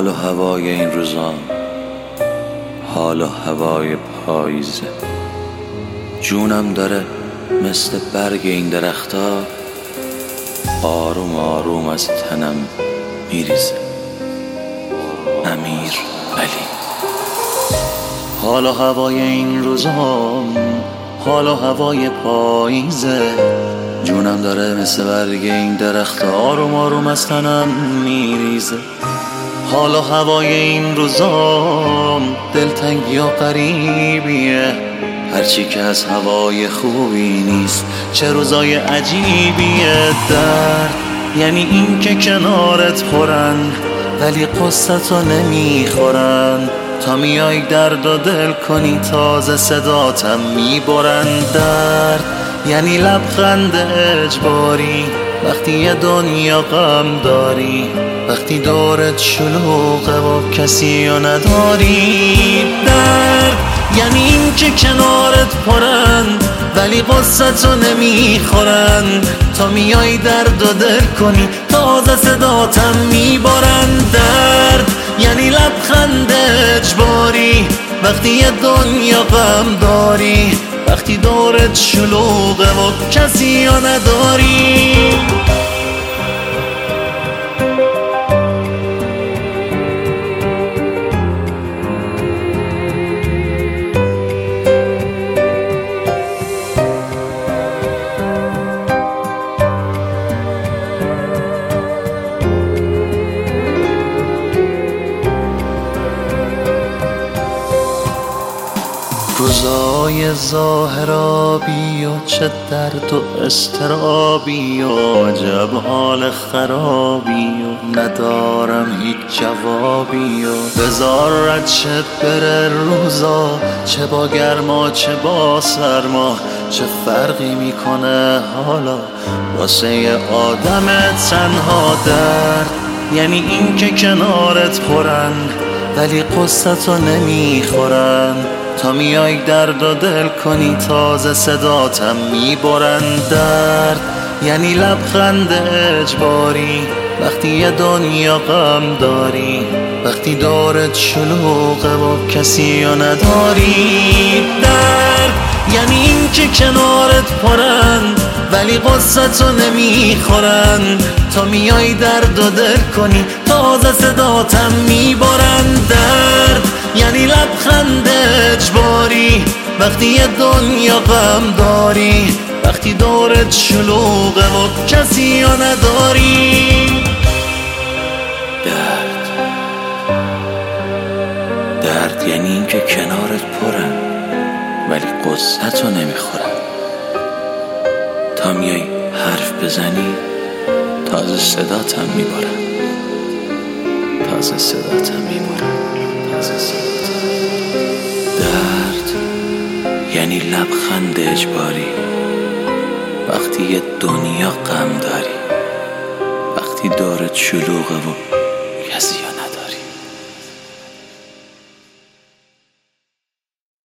حال و هوای این روزان، حال و هوای پاییزه. جونم داره مثل برگ این درختا آروم آروم از تنم میریزه. امیر علی. حال و هوای این روزان، حال و هوای پاییزه. جونم داره مثل برگ این درختا آروم آروم از تنم میریزه. حال و هوای این روزان دلتنگی و غریبیه، هرچی که از هوای خوبی نیست چه روزای عجیبیه. درد یعنی این که کنارت پرن ولی قصتو نمیخورن، تا میای درد و دل کنی تازه صداتم میبرن. درد یعنی لبخند اجباری وقتی یه دنیا غم داری، وقتی دورت شلوغه و کسی رو نداری. درد یعنی این که کنارت پرن ولی قصتو نمیخورن، تا میای درد و دل کنی تازه صداتم میبرن. درد یعنی لبخند اجباری وقتی یه دنیا غم داری، وقتی دورت شلوغه و کسی رو نداری. روزای ظاهرابی و چه درد و استرابی و عجب حال خرابی و ندارم هیچ جوابی و بذار رد شه بره روزا، چه با گرما چه با سرما، چه فرقی میکنه حالا واسه یه آدم تنها. درد یعنی این که کنارت پرن ولی قصتو نمیخورن، تا میای درد و دل کنی تازه صداتم میبرن. درد یعنی لبخند اجباری وقتی یه دنیا غم داری، وقتی دورت شلوغه و کسی رو نداری. درد یعنی این که کنارت پرن ولی قصتو نمیخورن، تا میای درد و دل کنی تازه صداتم میبرن. درد یعنی لبخند اجباری وقتی یه دنیا غم داری، وقتی دورت شلوغه و کسی رو نداری. درد یعنی این که کنارت پرن ولی قصتو نمیخورن، تا میای حرف بزنی تازه صداتم میبرن، تازه صداتم میبرن، تازه صداتم. درد یعنی لبخند اجباری وقتی یه دنیا غم داری، وقتی دورت شلوغه و کسی